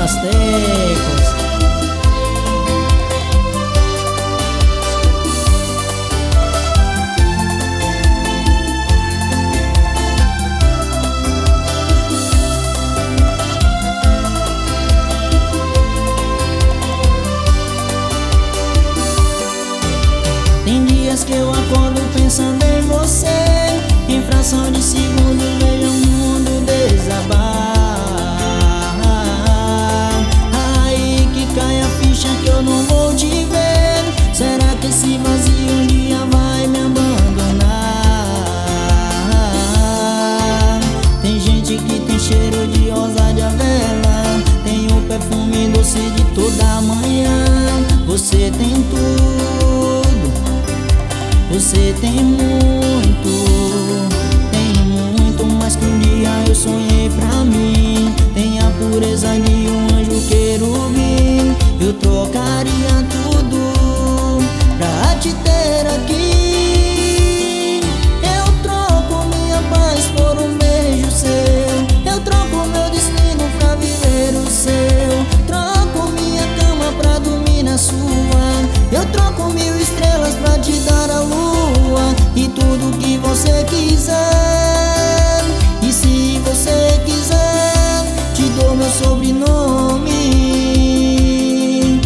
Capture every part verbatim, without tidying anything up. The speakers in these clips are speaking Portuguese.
nas teclas. Tem dias que eu acordo pensando em você, em fração de segundo vejo o mundo desabar. Aí que cai a ficha que eu não vou te ver. Será que esse vazio um dia vai me abandonar? Tem gente que tem cheiro de rosa de avela, tem o perfume doce de toda manhã. Você tem tudo, você tem muito, tem muito mais que um dia eu sonhei pra mim. Tem a pureza de um anjo querubim. Eu trocaria tudo pra te ter aqui. Eu troco minha paz por um beijo seu. Eu troco meu destino pra viver o seu. Troco minha cama pra dormir na sua. Eu troco mil estrelas pra te dar a lua e tudo que você quiser. E se você quiser, te dou meu sobrenome.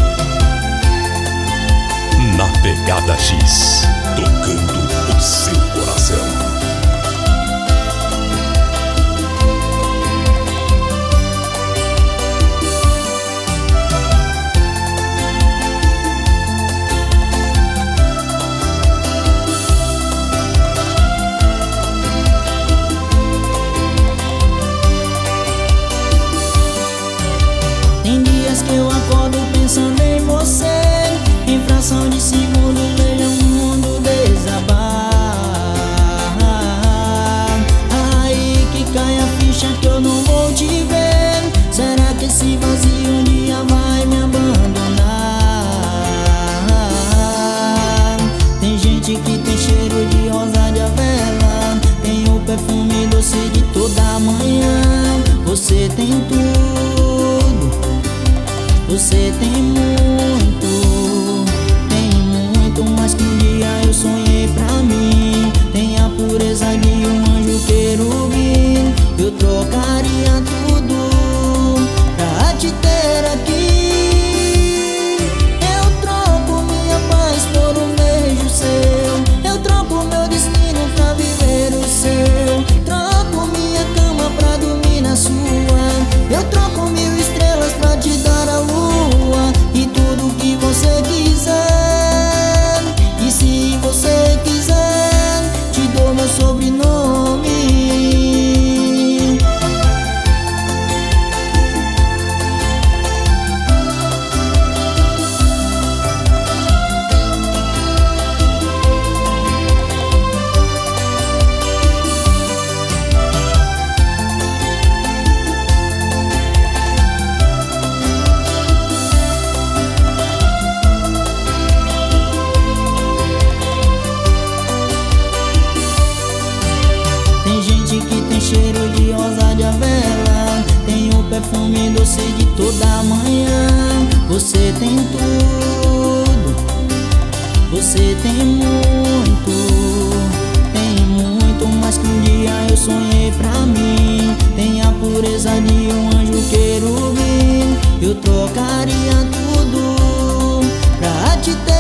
Na Pegada X, tocando o seu coração. Tem dias que eu acordo pensando em você, em fração de segundo vejo o mundo desabar. Aí que cai a ficha que eu não vou te ver. Será que esse vazio um dia vai me abandonar? Tem gente que tem cheiro de rosa de avela, tem o perfume doce de toda manhã. Você tem tudo, você tem muito, tem muito mais que um dia eu sonhei pra mim. Tem a pureza de um anjo querubim. Eu trocaria tudo pra te ter aqui. Eu troco minha paz por um beijo seu. Eu troco meu destino pra viver o seu. Troco minha cama pra dormir na sua. Eu troco mil estrelas pra te dar a lua e tudo que você quiser. E se você quiser, te dou meu sobrenome. Tem gente que tem cheiro de rosa de avela, tem o perfume doce de toda manhã. Você tem tudo, você tem muito, tem muito mais que um dia eu sonhei pra mim. Tem a pureza de um anjo querubim. Eu trocaria tudo pra te ter